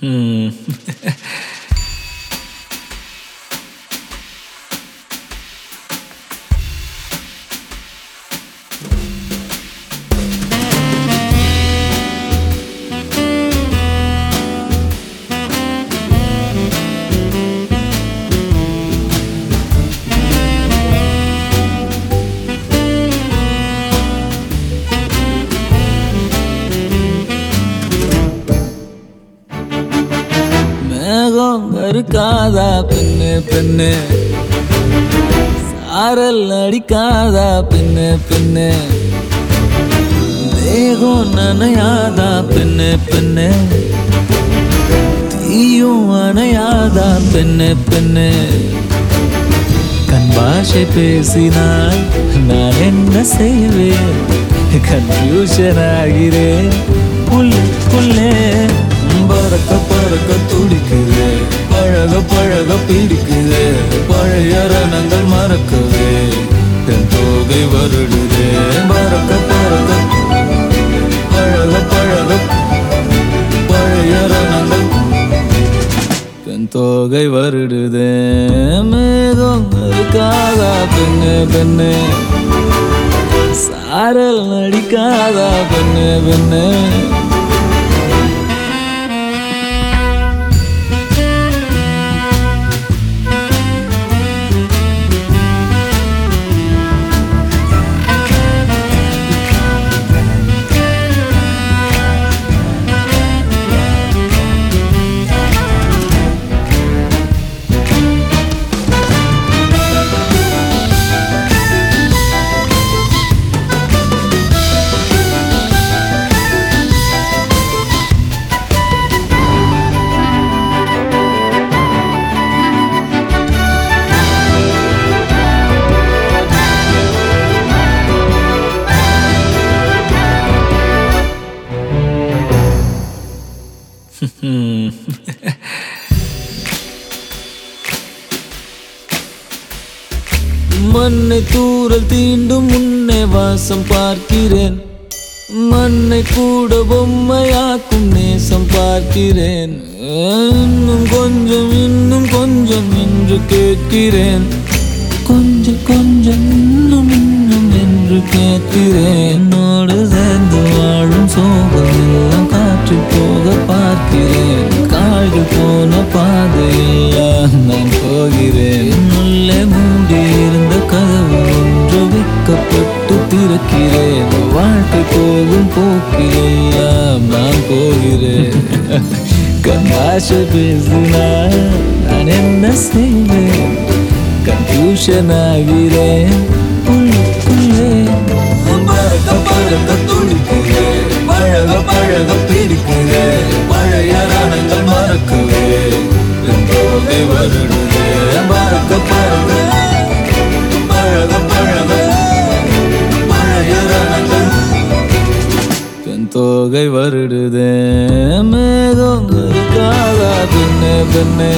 மேகம் கருக்காதா பெண்ணு பெண்ணு, சாரல் அடிக்காதா பெண்ணு பெண்ணு, தேகம் நனையாதா பெண்ணு பெண்ணு, தீயும் அணையாதா பெண்ணு பெண்ணு. கண் பாஷை பேசினால் நான் என்ன செய்வேன், கன்ஃபியூஷன் ஆகிறேன் உள்ளே. பறக்க பறக்க துடிக்குது, பழக பழக பிடிக்குது, பழைய ரணங்கள் மறக்கவே என் தோகை வருடுது. பறக்க பறக்க பழக பழக பழைய ரணங்கள் என் தோகை வருடுது. மேகம் இருக்காதா பெண்ணு பெண்ணு, சாரல் அடிக்காதா பெண்ணு பெண்ணு. மண்ணை தூரல் தீண்டும் முன்னே வாசம் பார்க்கிறேன், மண்ணை கூட பொம்மையாக்கும் நேசம் பார்க்கிறேன். இன்னும் கொஞ்சம் என்று கேட்கிறேன், கொஞ்சம் கொஞ்சம் இன்னும் என்று கேட்கிறேன். என்னோடு சேர்ந்து வாழும் சோகம் எல்லாம் காற்று போக பார்க்கிறேன், கால்கள் போன பாதையெல்லாம் நான் போகிறேன். உள்ளே மூடி இருந்த கதவு ஒன்று வைக்கப்பட்டு திறக்கிறேன், வாழ்க்கை போகும் போக்கிலெல்லாம் நான் போகிறேன். கண்ணாசை பேசினால் நான் என்ன செய்வேன், கன்ஃபியூஷன் ஆகிறேன் உள்ளே. பறக்க பறக்க துடிக்கிறேன், பழக பழக பிடிக்கிறேன், பழைய ரணங்கள் மறக்கவே என் தோகை வருடுது. பறக்க பறக்க பழக பழக பழைய ரணங்கள் என் தோகை வருடுது. மேகம் இருக்காதா பெண்ணு பெண்ணு,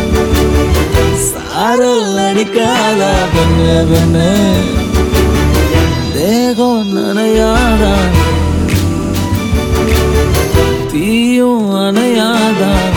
சாரல் அடிக்காதா பெண்ணு பெண்ணு, தேகம் நனையாதா தீயும் அணையாதா.